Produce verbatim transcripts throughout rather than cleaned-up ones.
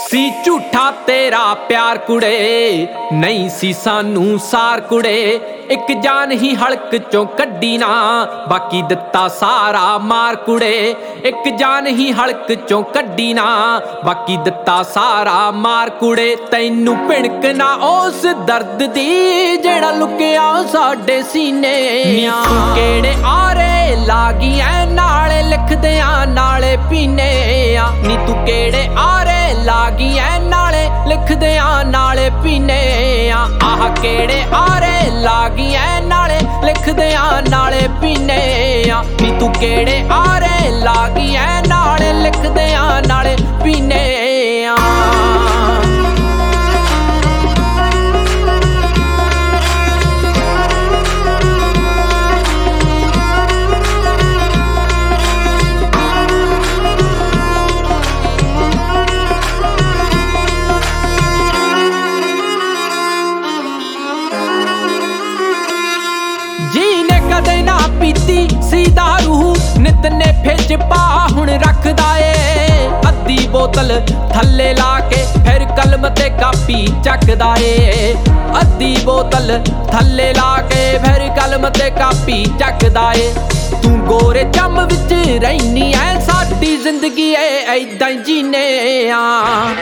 ਸੀ ਝੂਠਾ ਤੇਰਾ ਪਿਆਰ ਕੁੜੇ, ਨਹੀਂ ਸੀ ਸਾਨੂੰ ਸਾਰ ਕੁੜੇ। ਇੱਕ ਜਾਨ ਹੀ ਹਲਕ ਚੋਂ ਕੱਢੀ ਨਾ, ਬਾਕੀ ਦਿੱਤਾ ਸਾਰਾ ਮਾਰ ਕੁੜੇ। ਇੱਕ ਜਾਨ ਹੀ ਹਲਕ ਚੋਂ ਕੱਢੀ ਨਾ, ਬਾਕੀ ਦਿੱਤਾ ਸਾਰਾ ਮਾਰ ਕੁੜੇ। ਤੈਨੂੰ ਭਿਣਕ ਨਾ ਉਸ ਦਰਦ ਦੀ ਜਿਹੜਾ ਲੁਕਿਆ ਸਾਡੇ ਸੀਨੇ। ਨੀ ਤੂੰ ਕਿਹੜੇ ਆਰੇ ਲਾਗੀਆਂ ਨਾਲੇ ਲਿਖਦਿਆਂ ਨਾਲੇ ਪੀਨੇ ਆ। ਨੀ ਤੂੰ ਕਿਹੜੇ ਆਰੇ ਲਾਗੀਆਂ ਨਾਲੇ ਲਿਖਦਿਆਂ ਨਾਲੇ ਪੀਨੇ ਆ। ਆਹ ਕਿਹੜੇ ਆਰੇ ਲਾਗੀਆਂ ਨਾਲੇ ਲਿਖਦਿਆਂ ਨਾਲੇ ਪੀਨੇ ਆ। ਨੀ ਤੂੰ ਕਿਹੜੇ ਆਰੇ ਲਾਗੀਆਂ ਨਾਲੇ ਲਿਖਦਿਆਂ ਨਾਲੇ ਪੀਨੇ ਆ। ਜੀ ਨੇ ਕਦੇ ਨਾ ਪੀਤੀ ਸੀ ਦਾਰੂ, ਨਿਤ ਨੇ ਫਿੱਜ ਪਾ ਹੁਣ ਰੱਖਦਾ ਏ। ਅੱਧੀ ਬੋਤਲ ਥੱਲੇ ਲਾ ਕੇ ਫਿਰ ਕਲਮ ਤੇ ਕਾਪੀ ਚੱਕਦਾ ਏ। ਅੱਧੀ ਬੋਤਲ ਥੱਲੇ ਲਾ ਕੇ ਫਿਰ ਕਲਮ ਤੇ ਕਾਪੀ ਚੱਕਦਾ ਏ। ਤੂੰ ਗੋਰੇ ਚੰਮ ਵਿੱਚ ਰਹਿਨੀ ਐ, ਸਾਡੀ ਜ਼ਿੰਦਗੀ ਏ ਐਦਾਂ ਜੀਨੇ ਆ।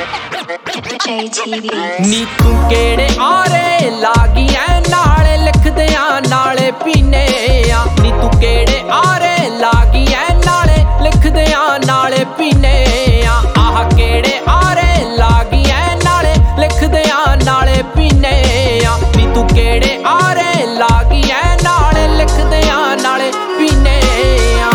ਨੀ ਤੂੰ ਕਿਹੜੇ ਆਰੇ ਲਾਗੀਆਂ ਨਾਲੇ ਲਿਖਦਿਆਂ ਨਾਲੇ ਪੀਨੇ ਆ। ਨੀ ਤੂੰ ਕਿਹੜੇ ਆਰੇ ਲਾਗੀਆਂ ਨਾਲੇ ਲਿਖਦਿਆਂ ਨਾਲੇ ਪੀਨੇ ਆ। ਆਹ ਕਿਹੜੇ ਆਰੇ ਲਾਗੀਆਂ ਨਾਲੇ ਲਿਖਦਿਆਂ ਨਾਲੇ ਪੀਨੇ ਆ। ਨੀ ਤੂੰ ਕਿਹੜੇ ਆਰੇ ਲਾਗੀਆਂ ਨਾਲੇ ਲਿਖਦਿਆਂ ਨਾਲੇ ਪੀਨੇ ਆ।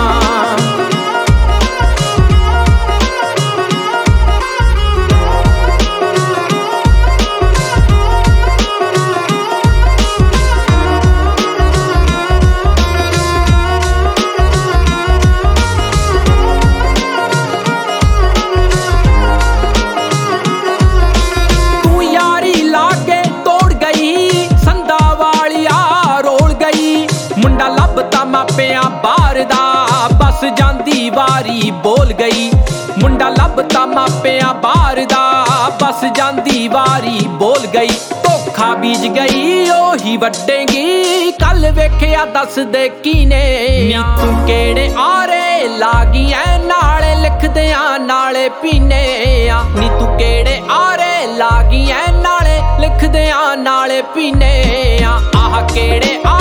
ਮੁੰਡਾ ਲੱਭਤਾ ਮਾਪਿਆਂ ਬਾਹਰ ਦਾ, ਬਸ ਜਾਂਦੀ ਵਾਰੀ ਬੋਲ ਗਈ। ਮੁੰਡਾ ਲੱਭਤਾ ਮਾਪਿਆਂ ਬਾਹਰ ਦਾ, ਬਸ ਜਾਂਦੀ ਵਾਰੀ ਬੋਲ ਗਈ। ਧੋਖਾ ਬੀਜ ਗਈ ਉਹੀ ਵੱਡੇਗੀ, ਕੱਲ ਵੇਖਿਆ ਦੱਸਦੇ ਕੀਨੇ। ਨੀ ਤੂੰ ਕਿਹੜੇ ਆਰੇ ਲਾਗੀਆਂ ਨਾਲੇ ਲਿਖਦਿਆਂ ਨਾਲੇ ਪੀਨੇ ਆ। ਨੀ ਤੂੰ ਕਿਹੜੇ ਆਰੇ ਲਾਗੀਆਂ ਨਾਲੇ ਲਿਖਦਿਆਂ ਨਾਲੇ ਪੀਨੇ ਆ। ਆਹ ਕਿਹੜੇ